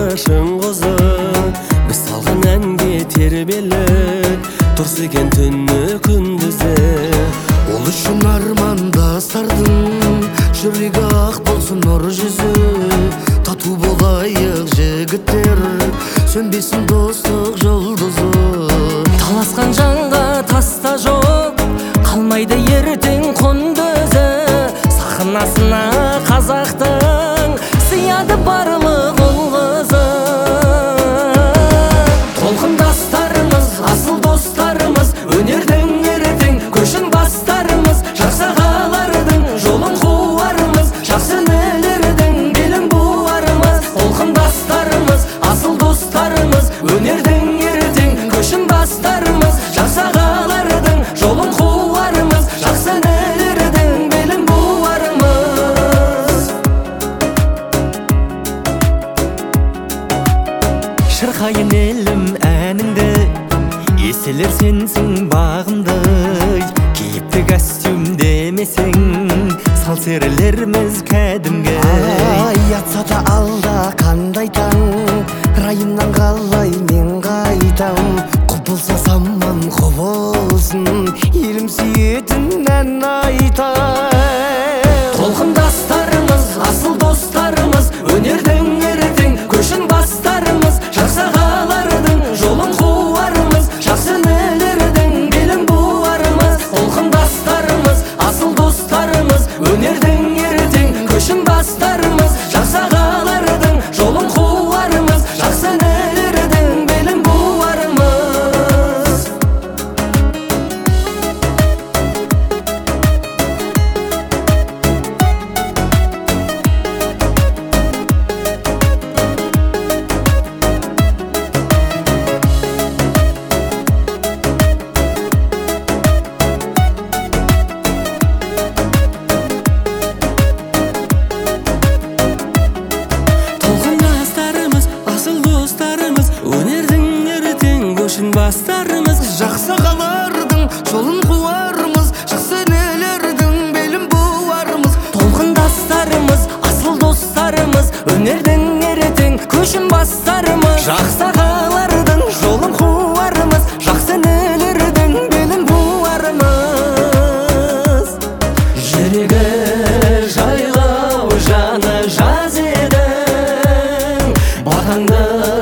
башың қозып біз салған әнге тербеліп тұрсы екен түні күндізі. Ол үшін армандастардың жүрегі ақ болсын нұр жүзі. Тату болайық жігіттер, сөнбесін достық жұлдызы. Таласқан жанға таста жоқ, қалмайды ертең құндызы. Сахнасына қазақтың сияды барлық ұл-қызы. Толқындастарымыз, асыл достарымыз, өнердің ертең көшін бастарымыз, жақсы ағалардың жолын қуарымыз, жақсы інілердің белін буарымыз. Толқындастарымыз, асыл достарымыз, өнердің ертең көшін бастарымыз, жақсы ағалардың жолын қуарымыз, жақсы інілердің белін буарымыз. Шырқайын елім әніңді, еселер сенсің бағымды. Киіпті костюм демесең, сал серілеріміз кәдімгі. Ятса да алда қандай таң, райымнан қалай мен қайтам. Құбылса саман құбылсын, елім сүйетін ән айтам. Толқындастарымыз, асыл достарымыз, өнердің ертең көшін бастарымыз, жақсы ағалардың жолын қуарымыз, жақсы інілердің белін буарымыз. Толқындастарымыз, асыл достарымыз, өнердің ертең көшін бастарымыз, жақсы ағалардың жолын қуарымыз, жақсы інілердің белін буарымыз. Толқындастарымыз, асыл достарымыз, өнердің ертең көшін бастарымыз, Жақсы ағалардың жолын қуарымыз, жақсы інілердің белін буарымыз. толқындастарымыз, асыл достарымыз, өнердің ертең көшін бастарымыз, жақсы ағалардың жолын қуарымыз, жақсы інілердің белін буарымыз. Жүрегі жайлау жаны жаз едің, батаңды